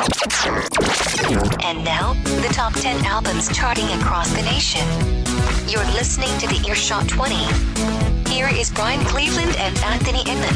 And now, the top 10 albums charting across the nation. You're listening to the Earshot 20. Here is Brian Cleveland and Anthony Inman.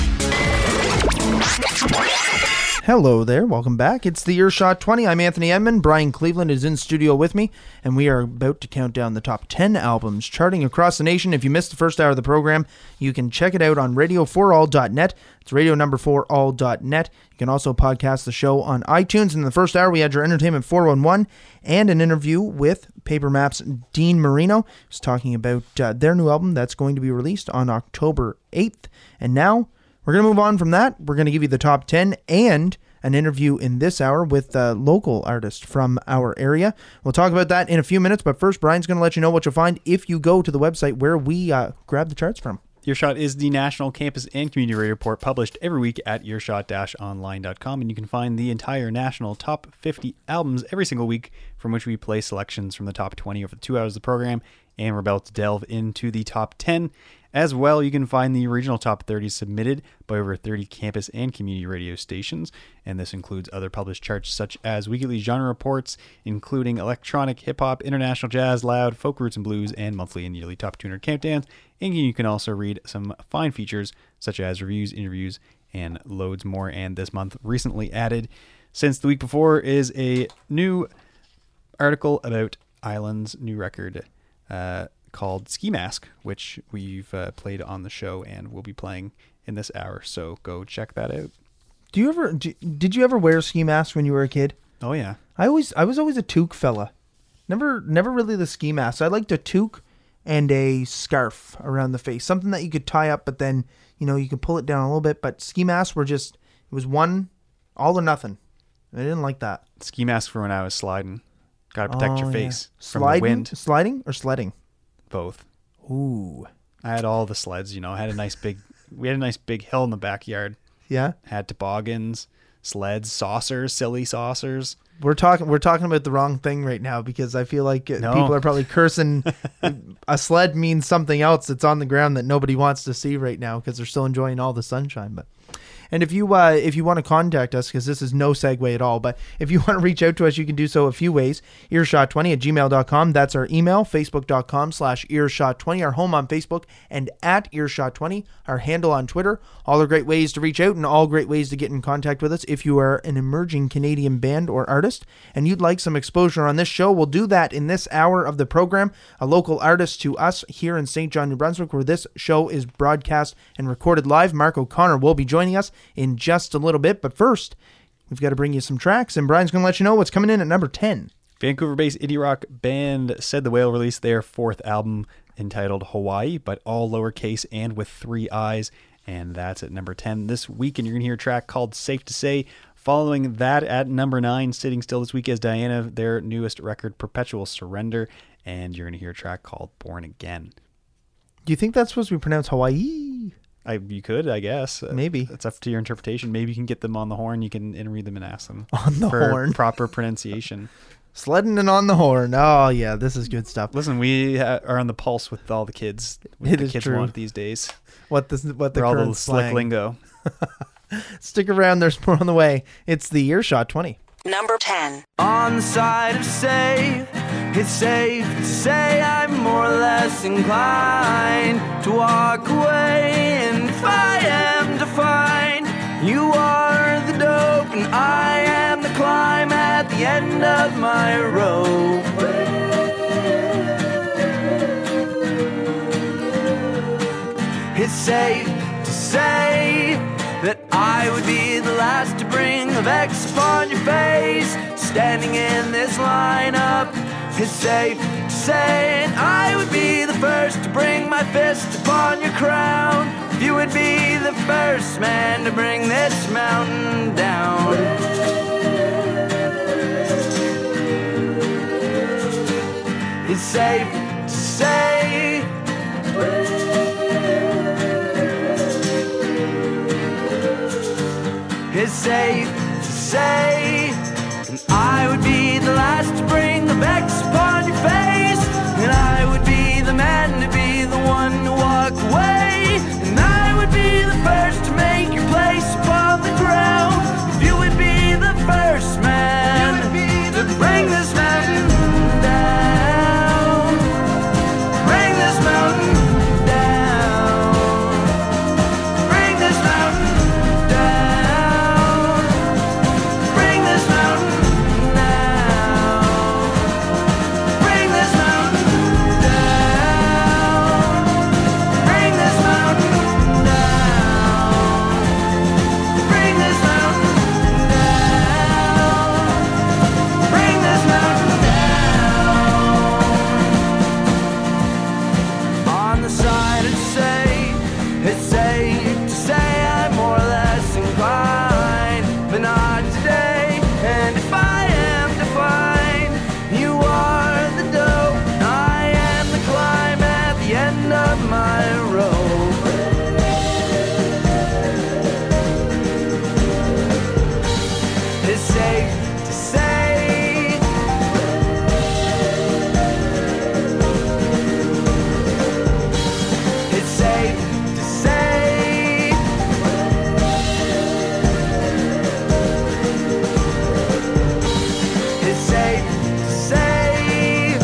Hello there, welcome back. It's the Earshot 20. I'm Anthony Edmond. Brian Cleveland is in studio with me, and we are about to count down the top 10 albums charting across the nation. If you missed the first hour of the program, you can check it out on radio4all.net. It's radio4all.net. You can also podcast the show on iTunes. In the first hour, we had your Entertainment 411 and an interview with Paper Map's Dean Marino. He's talking about their new album that's going to be released on October 8th. And now, we're going to move on from that. We're going to give you the top 10 and an interview in this hour with a local artist from our area. We'll talk about that in a few minutes, but first, Brian's going to let you know what you'll find if you go to the website where we grab the charts from. Earshot is the national campus and community radio report published every week at earshot-online.com, and you can find the entire national top 50 albums every single week, from which we play selections from the top 20 over the 2 hours of the program, and we're about to delve into the top 10. As well, you can find the regional top 30 submitted by over 30 campus and community radio stations, and this includes other published charts such as weekly genre reports, including electronic, hip-hop, international jazz, loud, folk roots and blues, and monthly and yearly top 200 countdowns. And you can also read some fine features such as reviews, interviews, and loads more. And this month, recently added since the week before, is a new article about Island's new record, called Ski Mask, which we've played on the show and will be playing in this hour. So go check that out. Did you ever wear ski masks when you were a kid? Oh yeah. I was always a toque fella. Never really the ski mask. I liked a toque and a scarf around the face, something that you could tie up, but then you could pull it down a little bit. But ski masks were it was one, all or nothing. I didn't like that. Ski mask for when I was sliding. Got to protect your face from the wind. Sliding or sledding? Both. Ooh. I had all the sleds, I had we had a nice big hill in the backyard. Yeah. Had toboggans, sleds, saucers, silly saucers. We're talking about the wrong thing right now, because I feel like people are probably cursing. A sled means something else that's on the ground that nobody wants to see right now because they're still enjoying all the sunshine. And if you want to contact us, because this is no segue at all, but if you want to reach out to us, you can do so a few ways. Earshot20@gmail.com. That's our email. Facebook.com/Earshot20, our home on Facebook, and at Earshot20, our handle on Twitter. All are great ways to reach out and all great ways to get in contact with us. If you are an emerging Canadian band or artist and you'd like some exposure on this show, we'll do that in this hour of the program. A local artist to us here in St. John, New Brunswick, where this show is broadcast and recorded live. Mark O'Connor will be joining us in just a little bit, but first we've got to bring you some tracks, and Brian's going to let you know what's coming in at number 10. Vancouver-based indie rock band Said the Whale released their fourth album entitled Hawaii, but all lowercase and with 3 I's, and that's at number 10 this week. And you're going to hear a track called Safe to Say. Following that, at number 9, sitting still this week, is Diana, their newest record, Perpetual Surrender, and you're going to hear a track called Born Again. Do you think that's supposed to be pronounced Hawaii? You could, I guess. Maybe. It's up to your interpretation. Maybe you can get them on the horn. You can interview them and ask them on the for horn. Proper pronunciation. Sledding and on the horn. Oh, yeah, this is good stuff. Listen, we are on the pulse with all the kids. What the kids want these days. What the all the slick lingo. Stick around. There's more on the way. It's the Earshot 20. Number 10. On the side of safe, it's safe to say I'm more or less inclined to walk away. And if I am to find you are the dope and I am the climb at the end of my rope, it's safe to say that I would be the last to bring the vex upon your face. Standing in this lineup, it's safe to say I would be the first to bring my fist upon your crown. If you would be the first man to bring this mountain down. It's safe to say it's safe to say, and I would be the last to bring the vex upon your face, and I would be the man to be the one to walk away, and I would be the first to make your place upon the ground, if you would be the first man. And if I am defined, you are the dough. I am the climb at the end of my rope. It's safe to say it's safe to say it's safe to say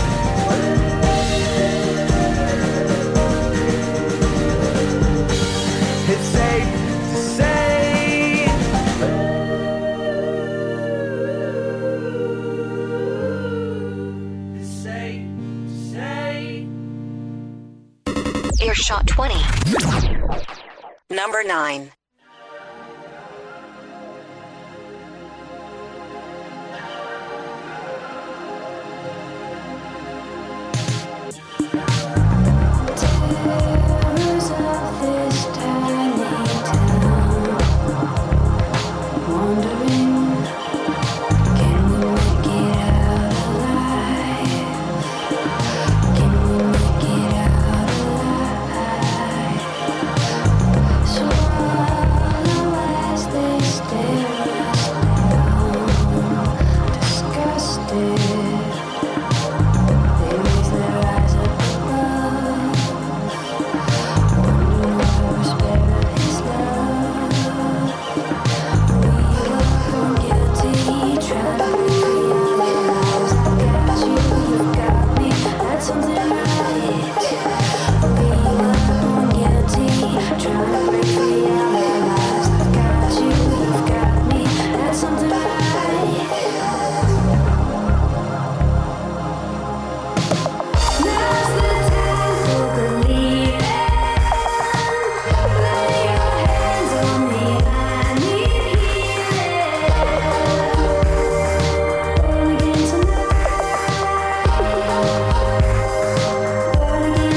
it's safe to say it's safe to say. Earshot 20. Number 9. Terrors of this tiny town, wondering, can we make it out alive? Can we make it out alive? Swallow as they stare us down, disgusted. They raise their eyes up above, wondering why we're spared of his love. We were born guilty, trying to free our lives. I've got you, you've got me, that's something right. We were born guilty, trying to break free our lives. I've got you, you've got me, that's something right. Now's the time for believing. Lay your hands on me, I need healing. Born again tonight. Born again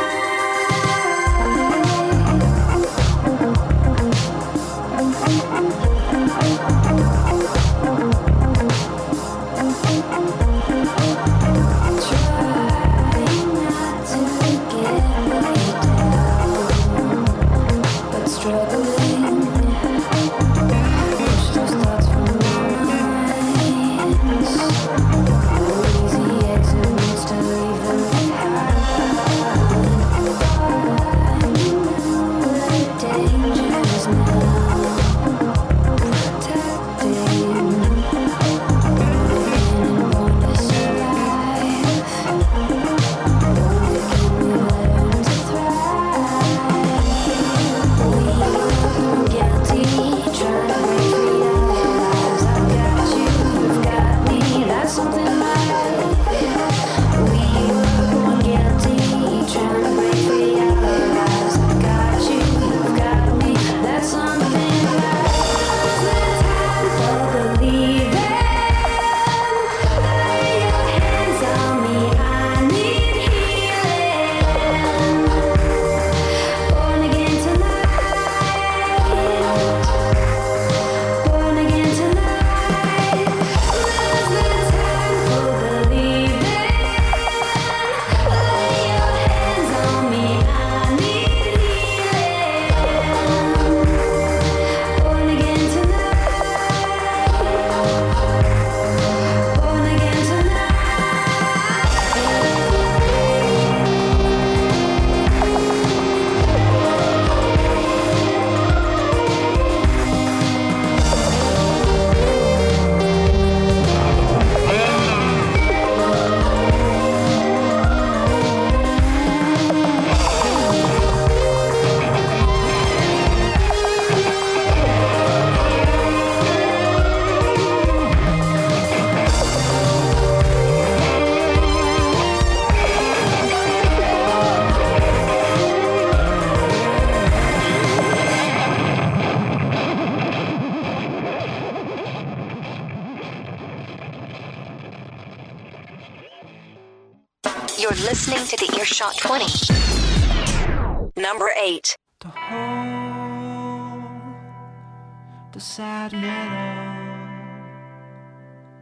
Trying not to get way down, but struggling. Push those thoughts from our minds. No easy exit routes to leave them behind. Finding the dangers now, protecting. Born to survive. Can we learn to thrive? We were born guilty, trying to break free our lives. I've got you, you've got me, that's something right. We were born guilty, trying to break free our lives. I've got you, you've got me, that's something right. Now's the time for believing. Lay your hands on me, I need healing. Born again tonight. Born again tonight. Now's the time for believing. Lay your hands on me, I need healing. Born again tonight. Born again tonight. You're listening to the Earshot 20. Number 8. To hold the sad meadow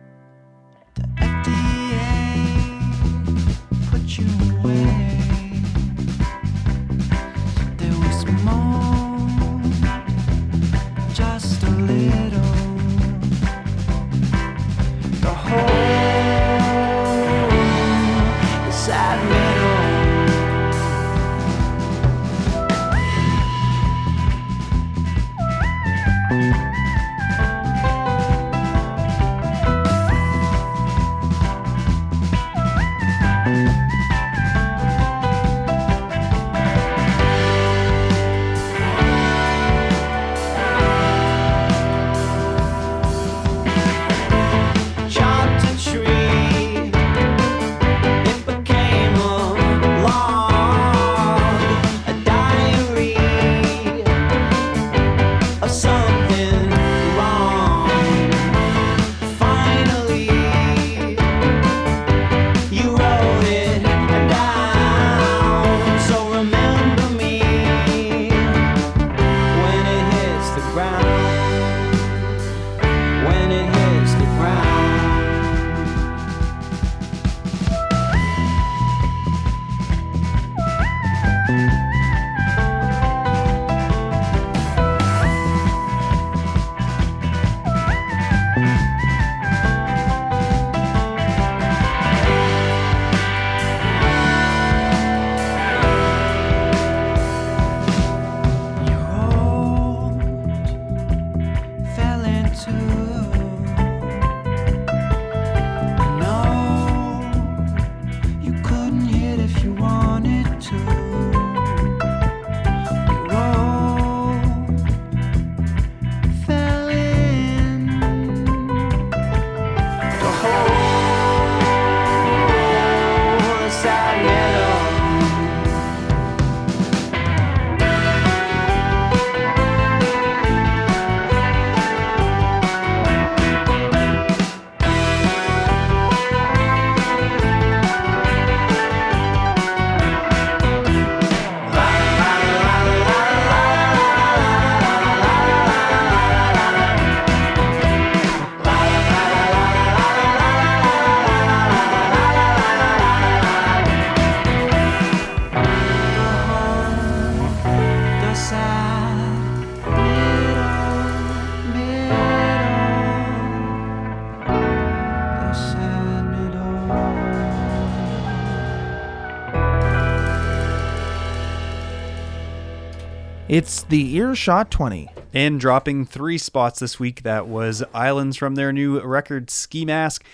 It's the Earshot 20. And dropping 3 spots this week, that was Islands from their new record, Ski Mask.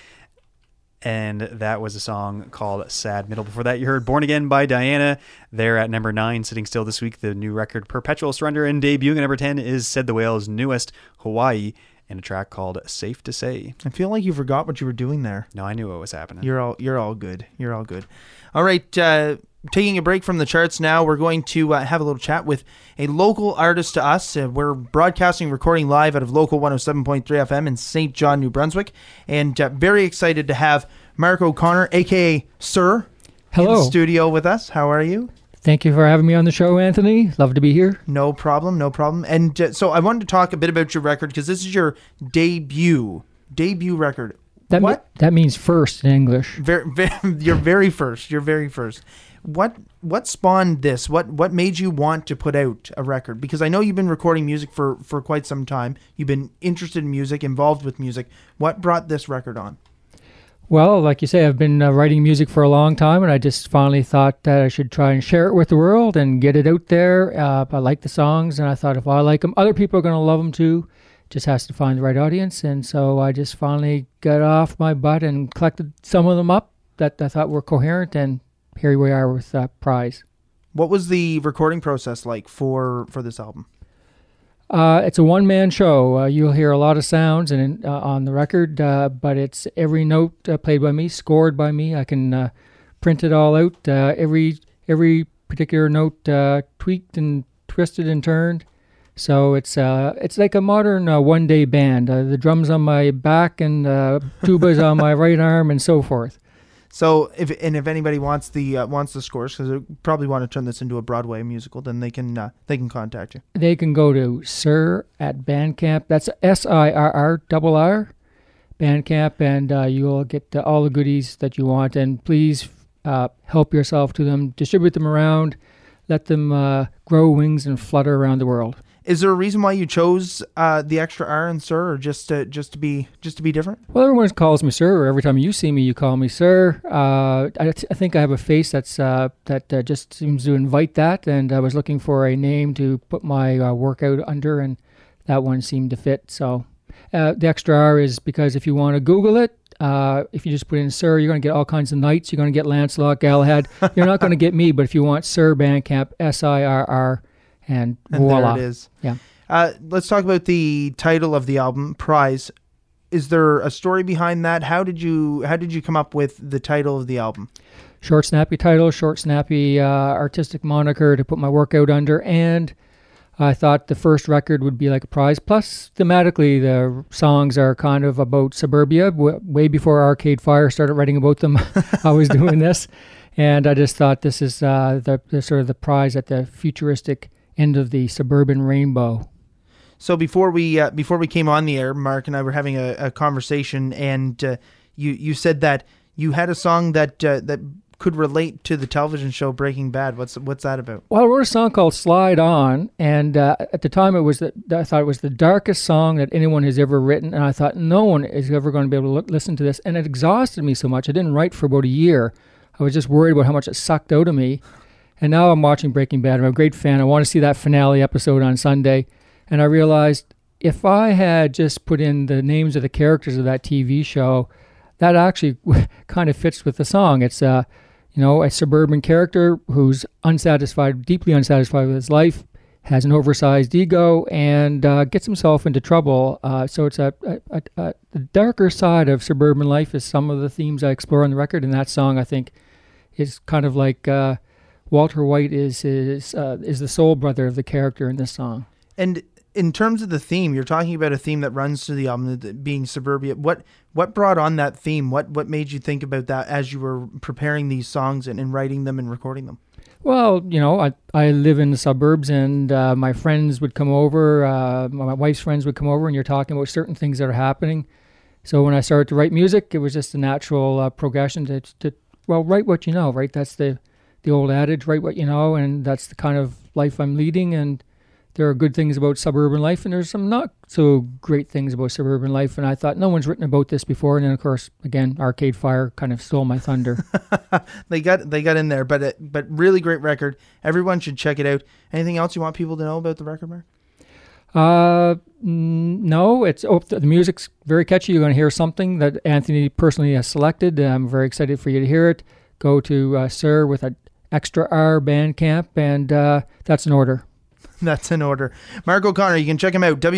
And that was a song called Sad Middle. Before that, you heard Born Again by Diana. They're at number 9, sitting still this week. The new record, Perpetual Surrender, and debuting at number 10 is Said the Whale's newest, Hawaii, and a track called Safe to Say. I feel like you forgot what you were doing there. No, I knew what was happening. You're all good. You're all good. All right, taking a break from the charts now, we're going to have a little chat with a local artist to us. We're broadcasting, recording live out of Local 107.3 FM in St. John, New Brunswick, and very excited to have Mark O'Connor, a.k.a. Sir, Hello. in the studio with us. How are you? Thank you for having me on the show, Anthony. Love to be here. No problem. And so I wanted to talk a bit about your record, because this is your debut record. That means first in English. Your very first. What spawned this? What made you want to put out a record? Because I know you've been recording music for quite some time. You've been interested in music, involved with music. What brought this record on? Well, like you say, I've been writing music for a long time, and I just finally thought that I should try and share it with the world and get it out there. I like the songs, and I thought if I like them, other people are going to love them too. Just has to find the right audience. And so I just finally got off my butt and collected some of them up that I thought were coherent, and here we are with Prize. What was the recording process like for this album? It's a one-man show. You'll hear a lot of sounds on the record, but it's every note played by me, scored by me. I can print it all out. Every particular note tweaked and twisted and turned. So it's like a modern one-day band. The drums on my back and tubas on my right arm and so forth. So if anybody wants the scores, because they probably want to turn this into a Broadway musical, then they can contact you. They can go to Sir at Bandcamp. That's SIRRRR Bandcamp, and you'll get all the goodies that you want. And please help yourself to them, distribute them around, let them grow wings and flutter around the world. Is there a reason why you chose the extra R in Sir, or just to be different? Well, everyone calls me Sir. Every time you see me, you call me Sir. I think I have a face that just seems to invite that, and I was looking for a name to put my work out under, and that one seemed to fit. So the extra R is because if you want to Google it, if you just put in Sir, you're going to get all kinds of knights. You're going to get Lancelot, Galahad. You're not going to get me, but if you want Sir Bandcamp, SIRR. And voila. There it is. Yeah. Let's talk about the title of the album, Prize. Is there a story behind that? How did you come up with the title of the album? Short, snappy title, short, snappy artistic moniker to put my work out under, and I thought the first record would be like a prize. Plus, thematically, the songs are kind of about suburbia. Way before Arcade Fire started writing about them, I was doing this, and I just thought this is the sort of the prize at the futuristic end of the suburban rainbow. So before we came on the air, Mark and I were having a conversation, and you said that you had a song that could relate to the television show Breaking Bad. What's that about? Well, I wrote a song called Slide On, and at the time I thought it was the darkest song that anyone has ever written, and I thought no one is ever going to be able to listen to this, and it exhausted me so much. I didn't write for about a year. I was just worried about how much it sucked out of me. And now I'm watching Breaking Bad. I'm a great fan. I want to see that finale episode on Sunday. And I realized if I had just put in the names of the characters of that TV show, that actually kind of fits with the song. It's a suburban character who's deeply unsatisfied with his life, has an oversized ego, and gets himself into trouble. So it's the darker side of suburban life is some of the themes I explore on the record. And that song, I think, is kind of like... Walter White is the soul brother of the character in this song. And in terms of the theme, you're talking about a theme that runs through the album, being suburbia. What brought on that theme? What made you think about that as you were preparing these songs and writing them and recording them? Well, I live in the suburbs, and my friends would come over, my wife's friends would come over, and you're talking about certain things that are happening. So when I started to write music, it was just a natural progression to write what you know, right? That's the old adage, write what you know, and that's the kind of life I'm leading, and there are good things about suburban life, and there's some not so great things about suburban life. And I thought, no one's written about this before. And then, of course, again, Arcade Fire kind of stole my thunder. They got in there, but really great record. Everyone should check it out. Anything else you want people to know about the record, Mark? No, the music's very catchy. You're going to hear something that Anthony personally has selected. I'm very excited for you to hear it. Go to Sir with an extra R Bandcamp, and that's an order. That's in order. Mark O'Connor, you can check him out,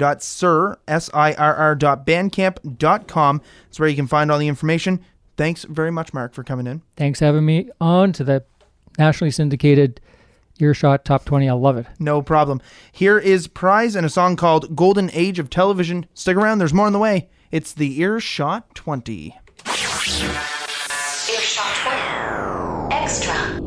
www.sirr.bandcamp.com. That's where you can find all the information. Thanks very much, Mark, for coming in. Thanks for having me on to the nationally syndicated Earshot Top 20. I love it. No problem. Here is Prize and a song called Golden Age of Television. Stick around, there's more on the way. It's the Earshot 20. Earshot 20 Extra.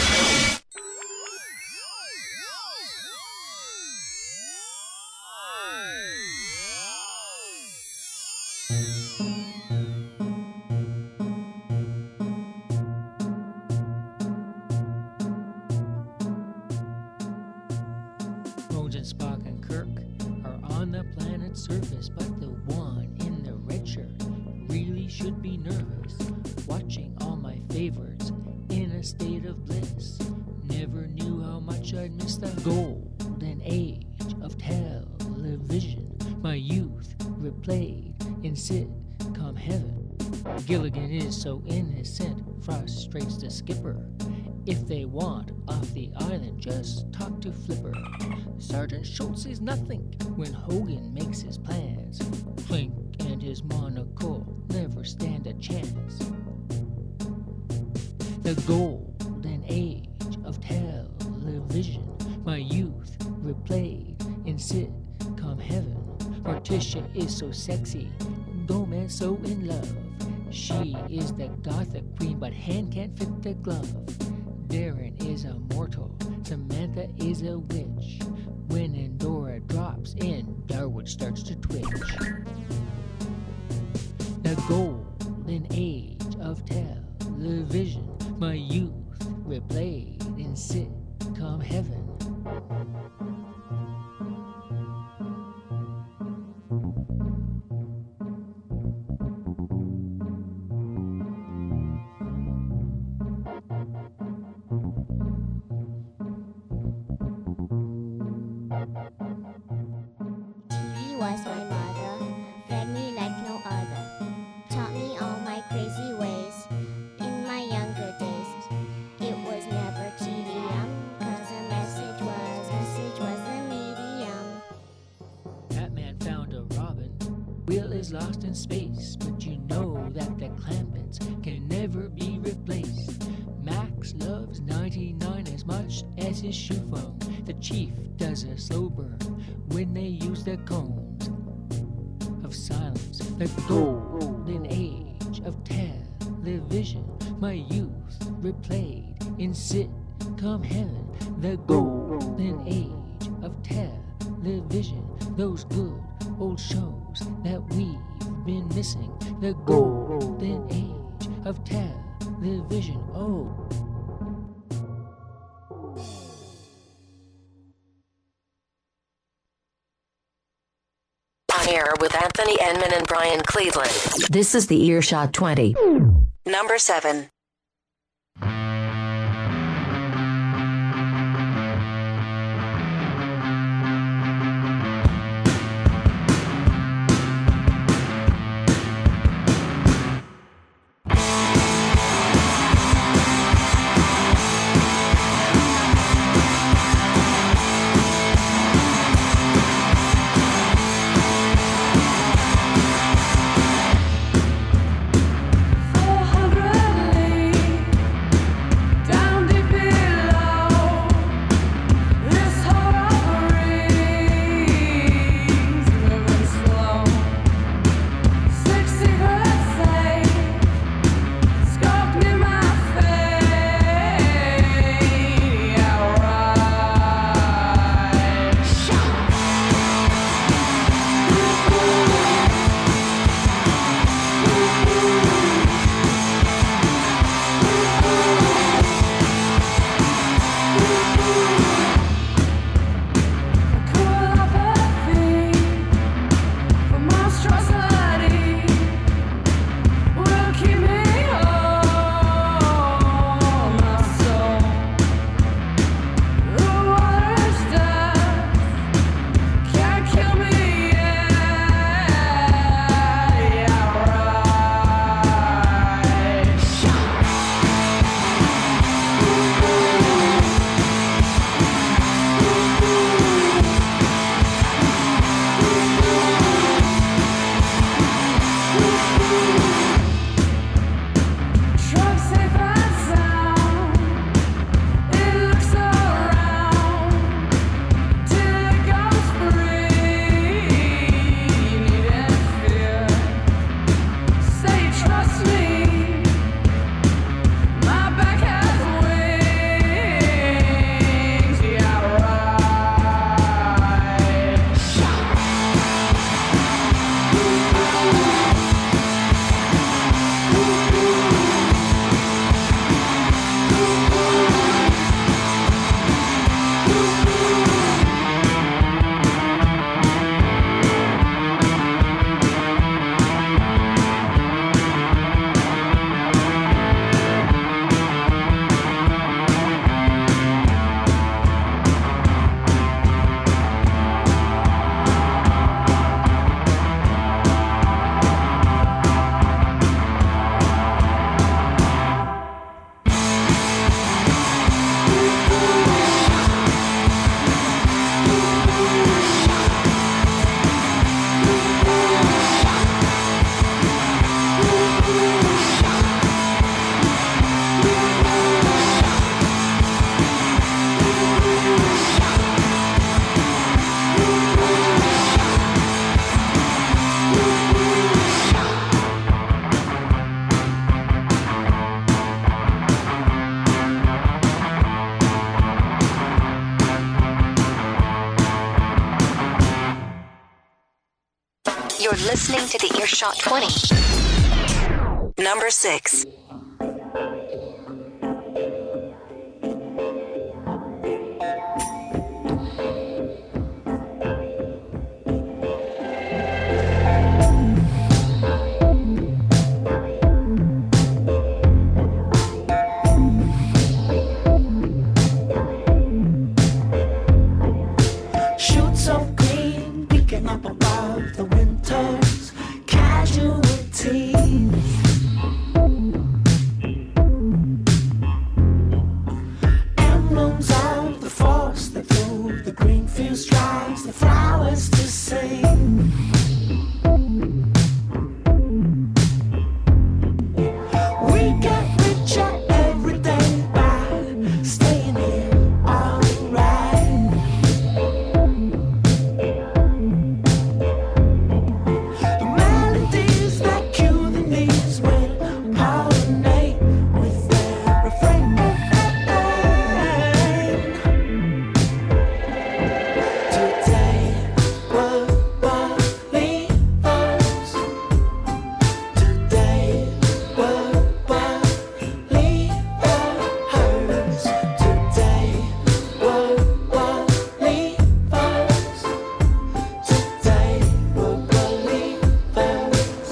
Bones and Spock and Kirk are on the planet's surface, but the one in the red shirt really should be nervous. Watching all my favorites in a state of bliss. Never knew how much I'd miss the golden age of television. My youth replayed in sitcom heaven. Gilligan is so innocent, frustrates the skipper. If they want off the island, just talk to Flipper. Sergeant Schultz sees nothing when Hogan makes his plans. Flink and his monocle never stand a chance. The golden age of television, my youth replayed in sitcom heaven. Morticia is so sexy, Gomez so in love. She is the gothic queen, but hand can't fit the glove. Darren is a mortal, Samantha is a witch. When Endora drops in, Darwood starts to twitch. The golden age of television, my youth replayed in sitcom heaven. She was my mother, fed me like no other, taught me all my crazy ways. In my younger days, it was never tedium, 'cause a message was the medium. Batman found a Robin, Will is lost in space, but you know that the Clampets can never be replaced. Max loves 99 as much as his shoe foam. The Chief does a slow burn when they use the combs of silence. The golden age of television, my youth replayed in sitcom heaven. The golden age of television, those good old shows that we've been missing. The golden age of television, oh. On air with Anthony Enman and Brian Cleveland. This is the Earshot 20. Number 7. For 100 to the Earshot 20. Number 6. Shoots of green peeking up above the winter's casualties. Emblems of the force that through the green fields drives the flowers to sing. We get richer every day by staying here alright. The melodies that cue the knees will pollinate with their refrain. Today we're believers. Today we're believers. Today we're believers. Today we're believers.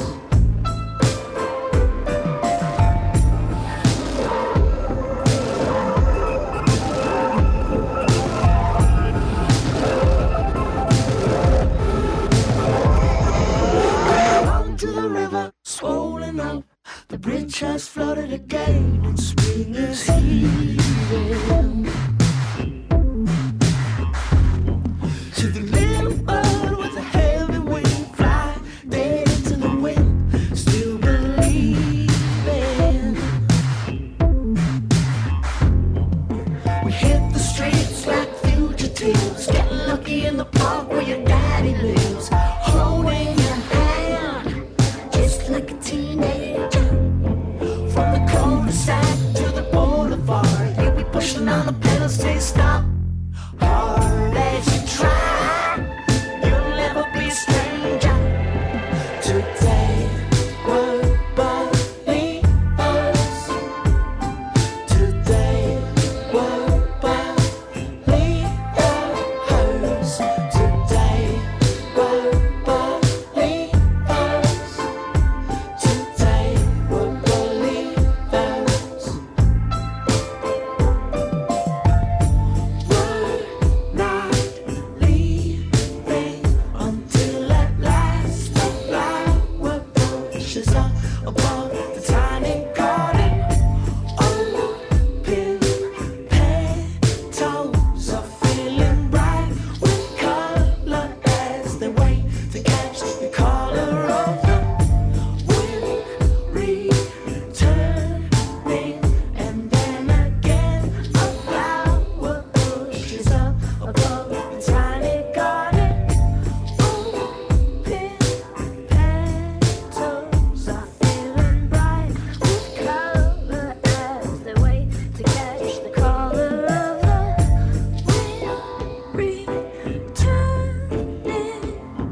Along to the river, swollen up. The bridge has flooded again, and spring is here. To the little bird with a heavy wing, fly dead into the wind, still believing. We hit the streets like fugitives, get lucky in the park where your daddy lives, holding your hand just like a teenager. From the cul-de-sac to the boulevard, you'll be pushing on the pedals, say stop. Hard as you try, you'll never be a stranger. Today we're believers. Today we're believers. Today we're believers. Today we're believers. We're not leaving until at last the flower pushes up above the tiny garden. Open petals are feeling bright with color as they wait to catch the color of the wind returning. And then again a flower pushes up above the tiny garden. Open petals are feeling bright with color as they wait to catch the color of the wind returning.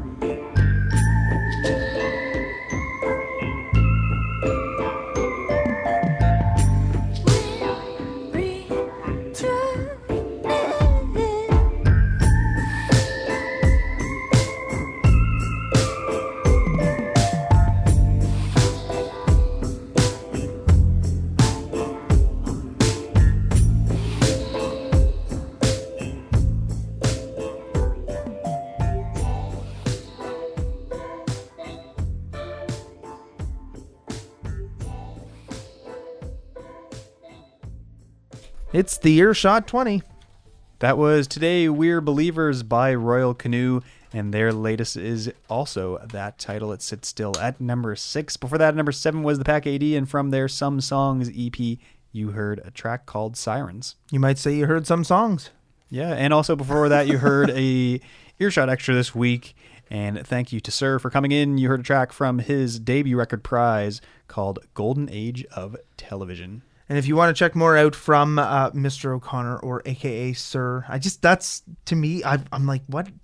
It's the Earshot 20. That was Today We're Believers by Royal Canoe, and their latest is also that title. It sits still at number 6. Before that, at number 7 was the Pack AD, and from their Some Songs EP, you heard a track called Sirens. You might say you heard some songs. Yeah, and also before that, you heard a Earshot Extra this week, and thank you to Sir for coming in. You heard a track from his debut record Prize called Golden Age of Television. And if you want to check more out from Mr. O'Connor, or AKA Sir, that's to me, I'm like, what?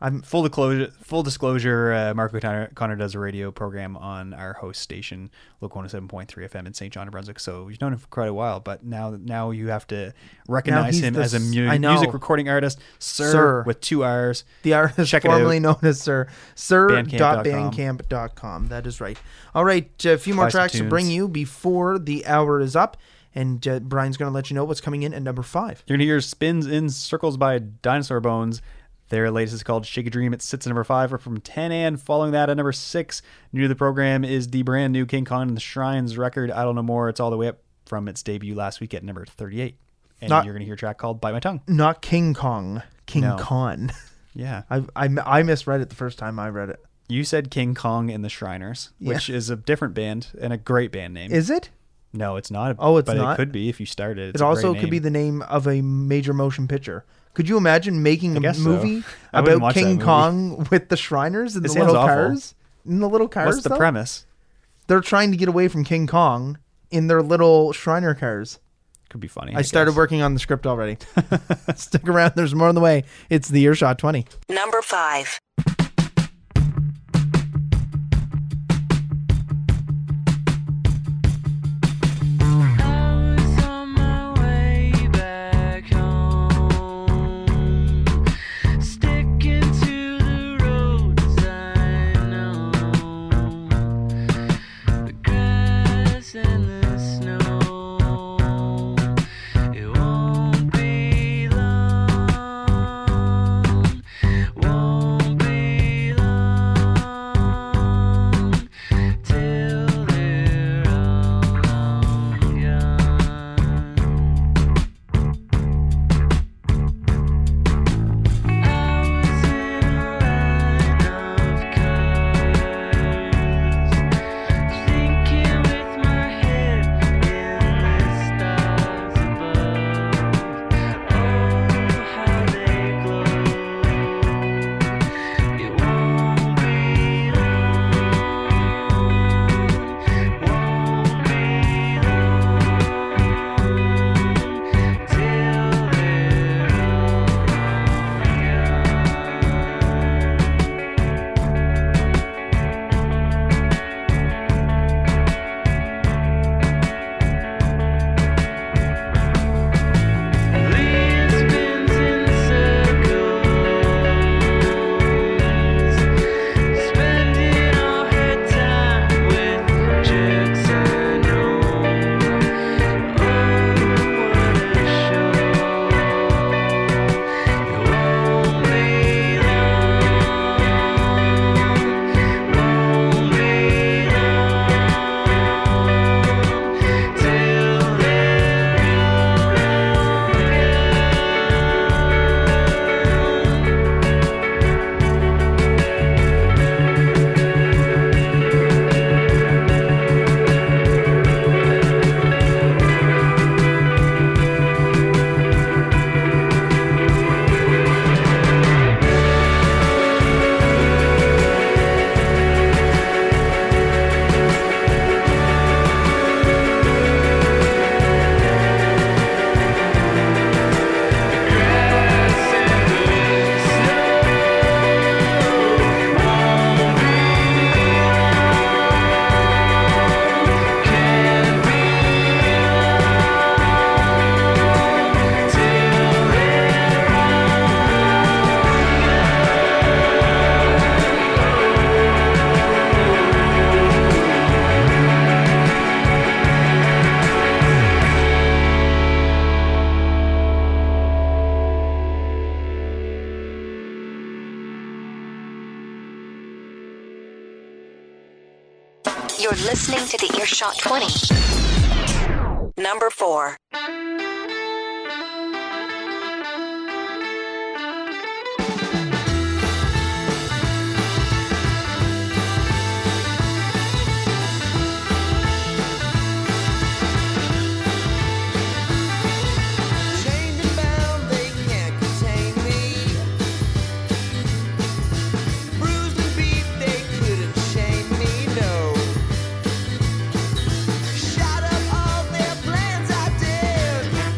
Full disclosure, Marco Connor does a radio program on our host station, Local 107.3 FM in St. John, New Brunswick. So you've known him for quite a while, but now you have to recognize him as a music recording artist, Sir, with 2 R's. The artist formerly known as Sir. Sir.bandcamp.com. That is right. All right, a few more tracks to bring you before the hour is up. And Brian's going to let you know what's coming in at number 5. You're going to hear Spins in Circles by Dinosaur Bones. Their latest is called Shake a Dream. It sits at number 5 from 10. And following that at number 6, new to the program is the brand new King Kong and the Shrines record, I Don't Know More. It's all the way up from its debut last week at number 38. And you're going to hear a track called Bite My Tongue. Not King Kong. King Kong. Yeah. I misread it the first time I read it. You said King Kong and the Shriners, which is a different band and a great band name. Is it? No, it's not. It's but not? It could be if you started. It also could be the name of a major motion picture. Could you imagine making a movie about King Kong with the Shriners in the little cars? In the little cars, What's the premise? They're trying to get away from King Kong in their little Shriner cars. Could be funny. I started working on the script already. Stick around. There's more on the way. It's the Earshot 20. Number 5. You're listening to the Earshot 20. Number 4. Shut up all their plans I did.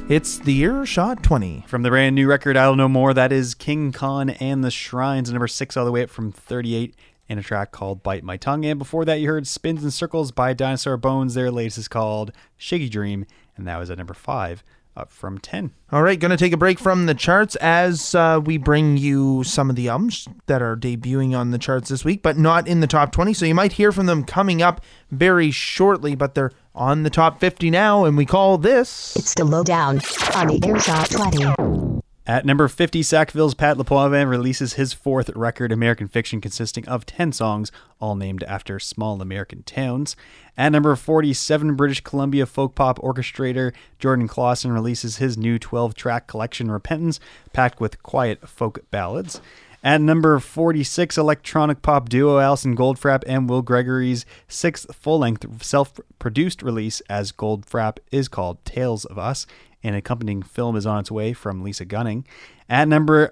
It's the Earshot 20. From the brand new record, I'll Know More, that is King Khan and the Shrines, number 6 all the way up from 38, and a track called Bite My Tongue. And before that, you heard Spins and Circles by Dinosaur Bones. Their latest is called Shaky Dream, and that was at number 5, up from 10. All right, going to take a break from the charts as we bring you some of the albums that are debuting on the charts this week, but not in the top 20. So you might hear from them coming up very shortly, but they're on the top 50 now, and we call this... It's the Lowdown on the Earshot 20. At number 50, Sackville's Pat LaPoivin releases his 4th record, American Fiction, consisting of 10 songs, all named after small American towns. At number 47, British Columbia folk pop orchestrator Jordan Clausen releases his new 12-track collection, Repentance, packed with quiet folk ballads. At number 46, electronic pop duo Alison Goldfrapp and Will Gregory's 6th full-length self-produced release, as Goldfrapp is called, Tales of Us. An accompanying film is on its way from Lisa Gunning. At number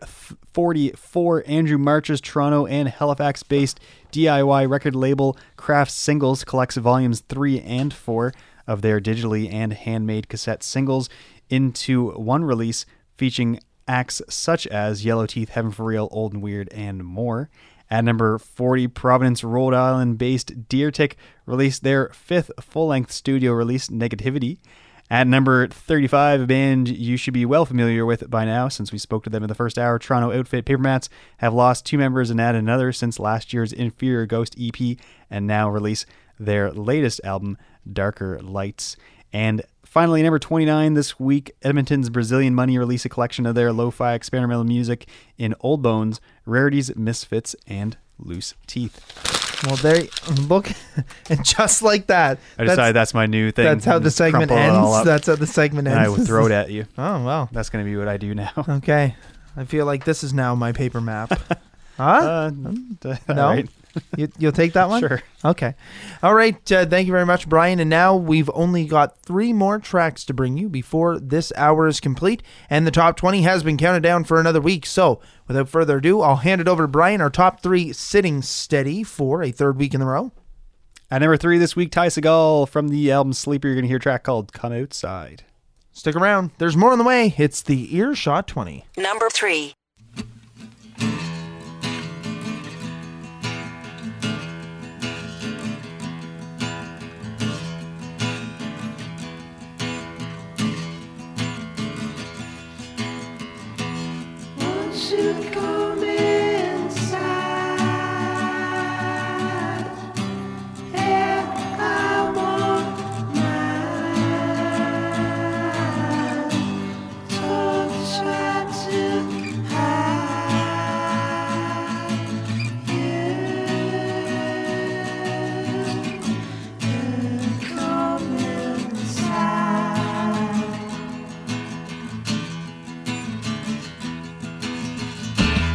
44, Andrew March's Toronto and Halifax-based DIY record label Craft Singles collects volumes 3 and 4 of their digitally and handmade cassette singles into one release, featuring acts such as Yellow Teeth, Heaven for Real, Old and Weird, and more. At number 40, Providence, Rhode Island-based Deertick released their 5th full-length studio release, Negativity. At number 35, a band you should be well familiar with by now since we spoke to them in the first hour, Toronto outfit Papermats have lost 2 members and added another since last year's Inferior Ghost EP, and now release their latest album, Darker Lights. And finally, number 29 this week, Edmonton's Brazilian Money release a collection of their lo-fi experimental music in Old Bones, Rarities, Misfits, and Loose Teeth. Well, there, look, and just like that. I decided that's my new thing. That's how the segment ends. That's how the segment ends. And I would throw it at you. Oh, well. That's going to be what I do now. Okay. I feel like this is now my paper map. Huh? No? Right. You'll take that one? Sure. Okay. All right. Thank you very much, Brian. And now we've only got 3 more tracks to bring you before this hour is complete. And the top 20 has been counted down for another week. So without further ado, I'll hand it over to Brian, our top 3 sitting steady for a 3rd week in a row. At number 3 this week, Ty Segall from the album Sleeper. You're going to hear a track called Come Outside. Stick around. There's more on the way. It's the Earshot 20. Number 3. Won't you come inside? Yeah, I want mine. Don't try to hide you. Come inside.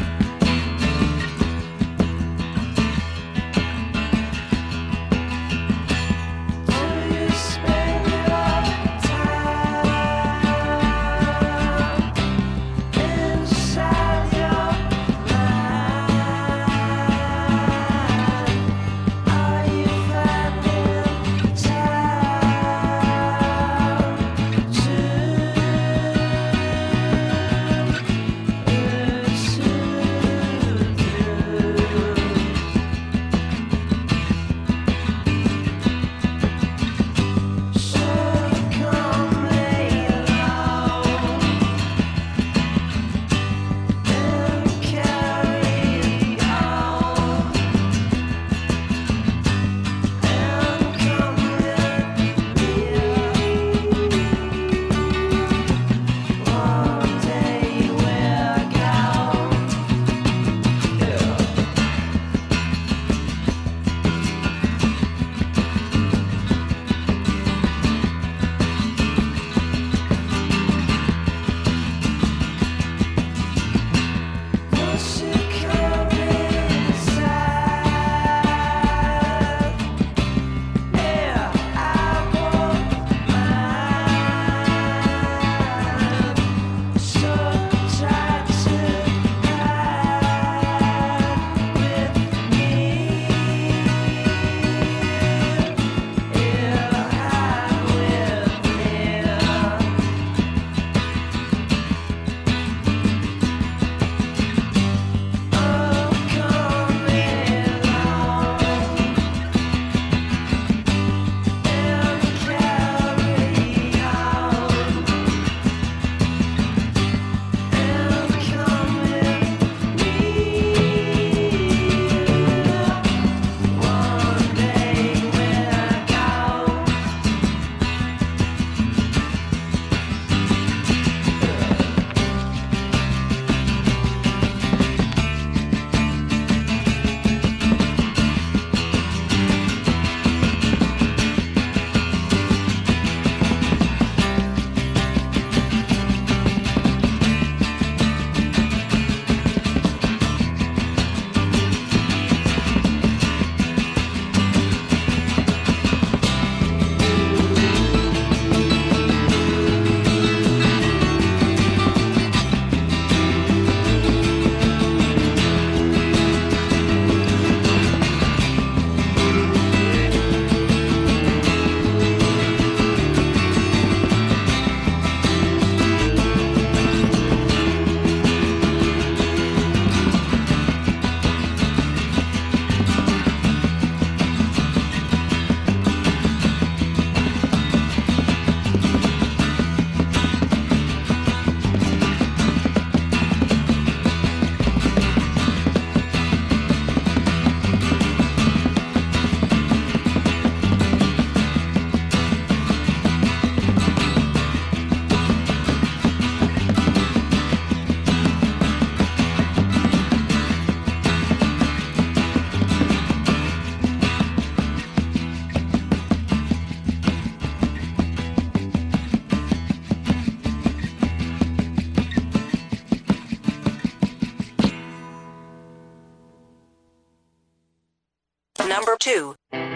Number 2.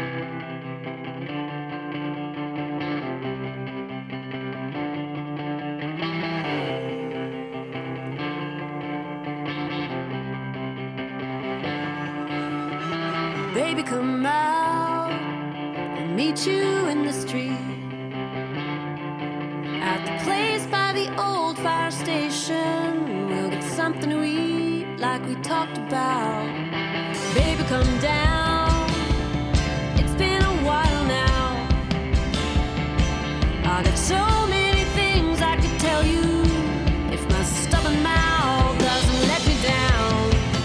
Baby, come out and meet you in the street at the place by the old fire station. We'll get something to eat like we talked about. Baby, come down. It's been a while now. I got so many things I could tell you if my stubborn mouth doesn't let me down.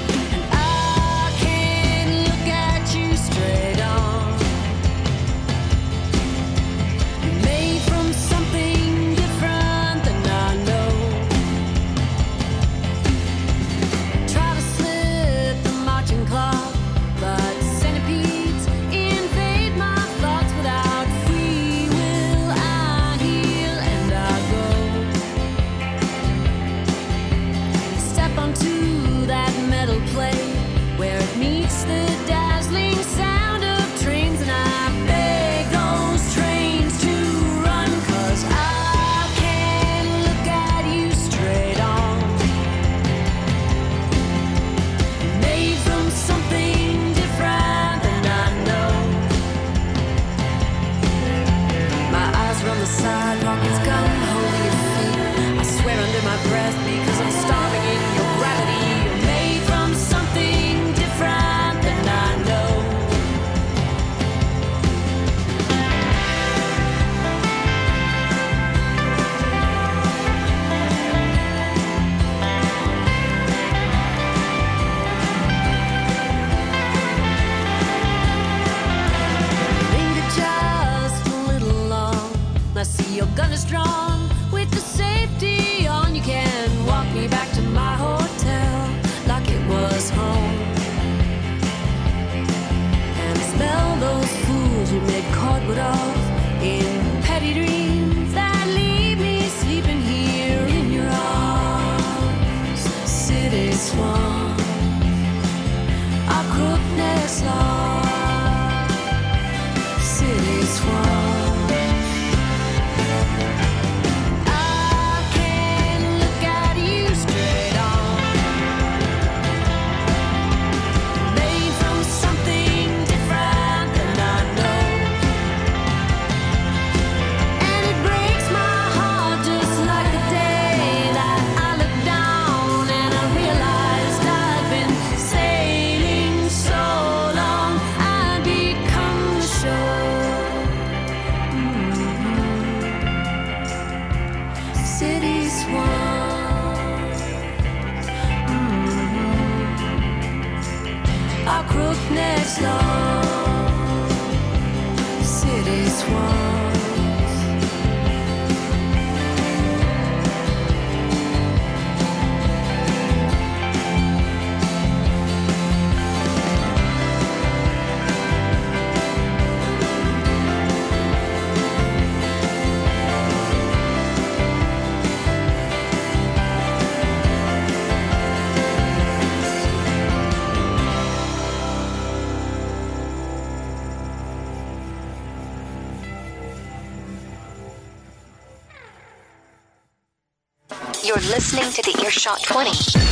You're listening to the Earshot 20.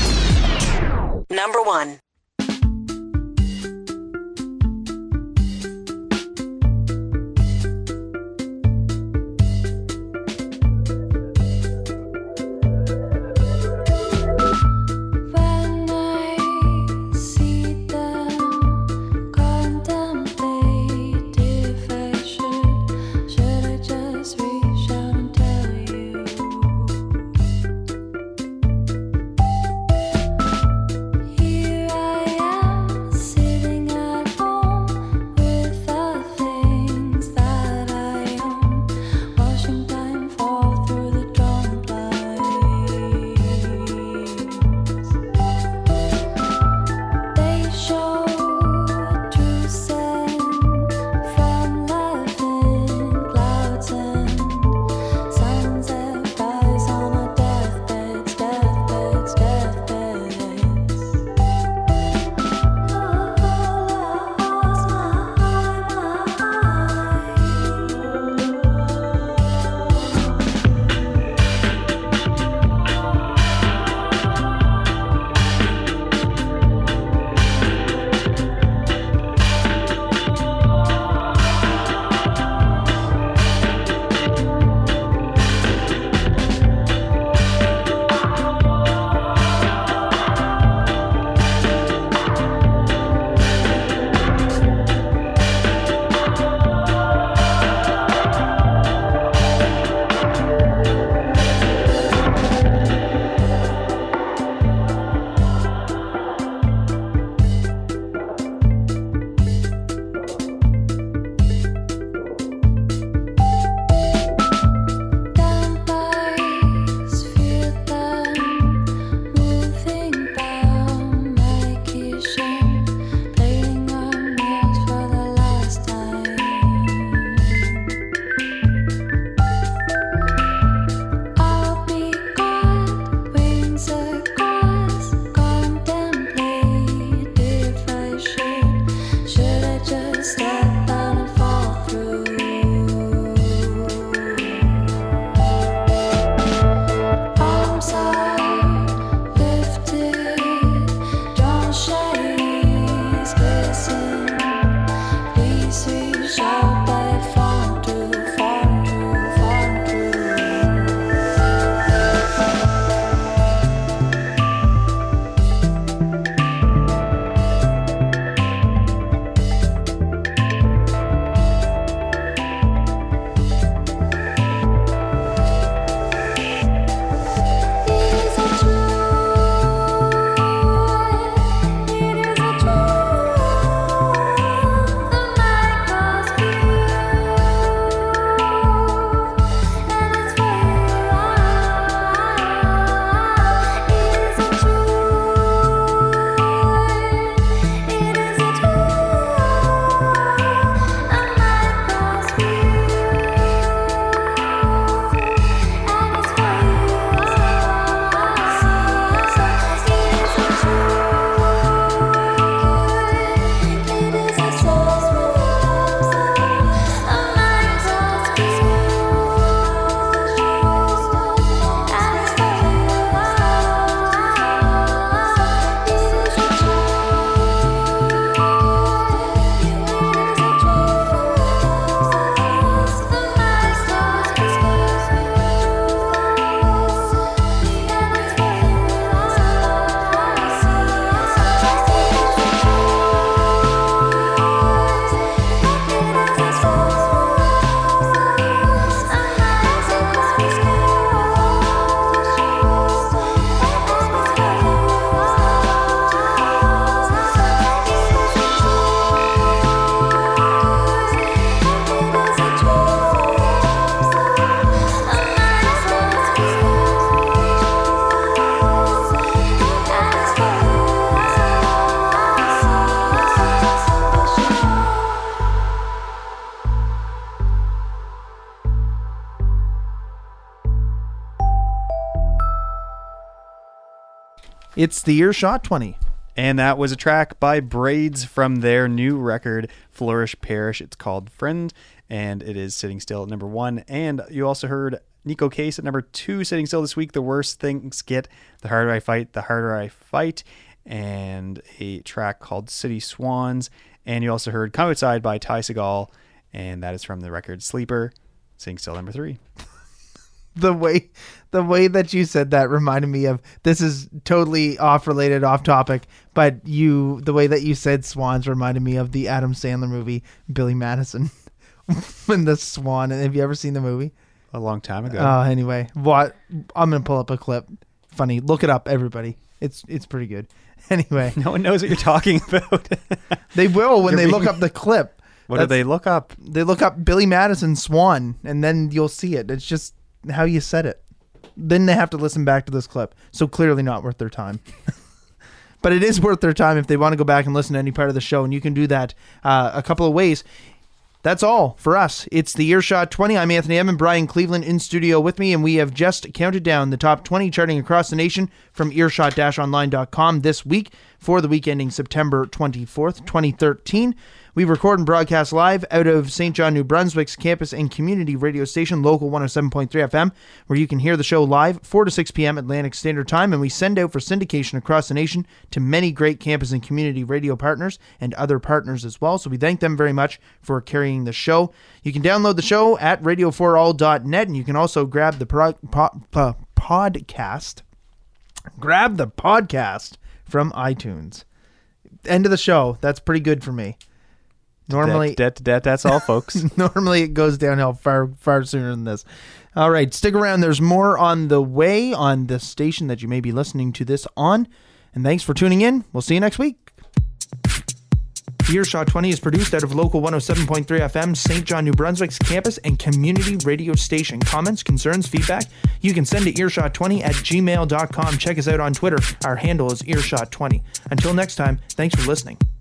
Number 1. Here It's the Earshot 20. And that was a track by Braids from their new record, Flourish Perish. It's called Friend, and it is sitting still at number 1. And you also heard Nico Case at number 2, sitting still this week. The Worst Things Get, The Harder I Fight, The Harder I Fight, and a track called City Swans. And you also heard Come Outside by Ty Segall, and that is from the record Sleeper, sitting still number 3. The way that you said that reminded me of, this is totally off topic, but the way that you said Swans reminded me of the Adam Sandler movie Billy Madison. When the swan, have you ever seen the movie? A long time ago. Anyway, I'm gonna pull up a clip. Funny, look it up, everybody. It's pretty good. Anyway, no one knows what you're talking about. They will when they look up the clip. What do they look up? They look up Billy Madison Swan, and then you'll see it. It's just how you said it. Then they have to listen back to this clip. So clearly not worth their time. But it is worth their time if they want to go back and listen to any part of the show. And you can do that a couple of ways. That's all for us. It's the Earshot 20. I'm Anthony M. and Brian Cleveland in studio with me. And we have just counted down the top 20 charting across the nation from earshot-online.com this week for the week ending September 24th, 2013. We record and broadcast live out of St. John, New Brunswick's campus and community radio station, Local 107.3 FM, where you can hear the show live 4 to 6 p.m. Atlantic Standard Time, and we send out for syndication across the nation to many great campus and community radio partners and other partners as well, so we thank them very much for carrying the show. You can download the show at radio4all.net, and you can also grab the podcast. Grab the podcast from iTunes. End of the show. That's pretty good for me. Normally, debt to debt. That's all, folks. Normally, it goes downhill far sooner than this. All right, stick around. There's more on the way on the station that you may be listening to this on. And thanks for tuning in. We'll see you next week. Earshot 20 is produced out of Local 107.3 FM, St. John, New Brunswick's campus and community radio station. Comments, concerns, feedback, you can send to earshot20@gmail.com. Check us out on Twitter. Our handle is earshot20. Until next time, thanks for listening.